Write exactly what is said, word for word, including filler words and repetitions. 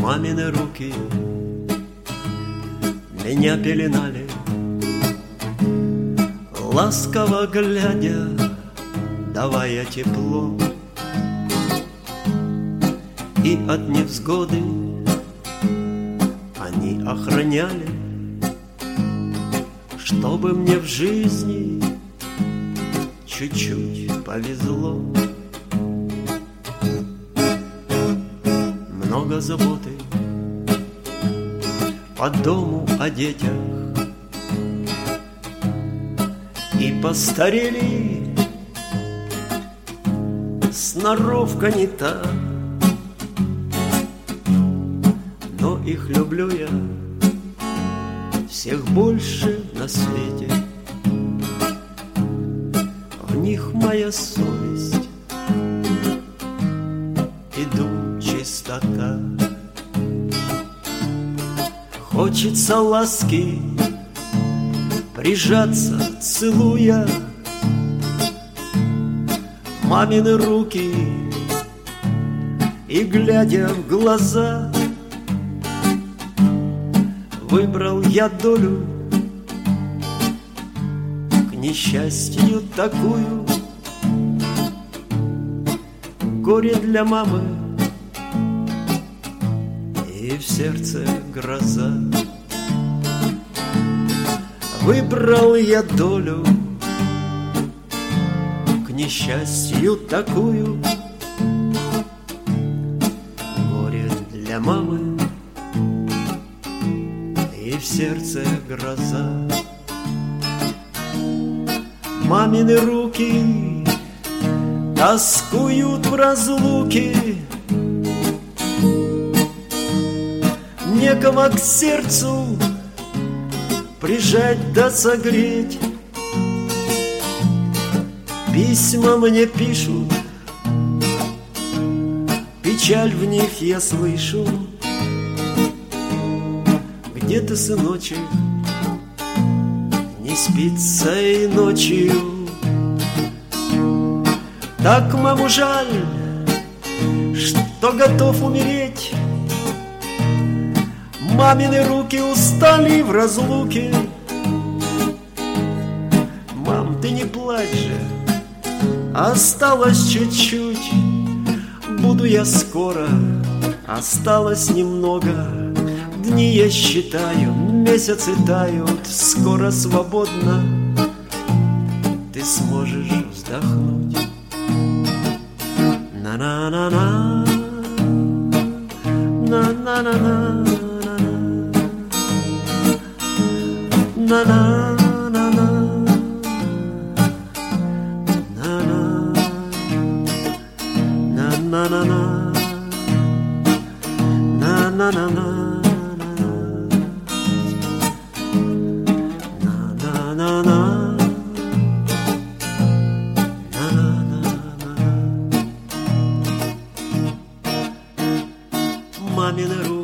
Мамины руки меня пеленали, ласково глядя, давая тепло. И от невзгоды они охраняли, чтобы мне в жизни чуть-чуть повезло. Много заботы по дому, о детях, и постарели, сноровка не та, но их люблю я всех больше на свете. В них моя совесть и дум чистота. Хочется ласки, прижаться, целуя мамины руки и глядя в глаза. Выбрал я долю, к несчастью такую, горе для мамы и в сердце гроза. Выбрал я долю, к несчастью такую, горе для мамы и в сердце гроза. Мамины руки тоскуют в разлуке, некого к сердцу прижать да согреть. Письма мне пишут, печаль в них я слышу. Где ты, сыночек, не спится и ночью? Так маму жаль, что готов умереть. Мамины руки устали в разлуке. Мам, ты не плачь же, осталось чуть-чуть. Буду я скоро, осталось немного. Дни я считаю, месяцы тают, скоро свободно ты сможешь вздохнуть. На-на-на-на, на-на-на-на, на-на-на-на, на-на-на-на, на-на-на-на. Мамины руки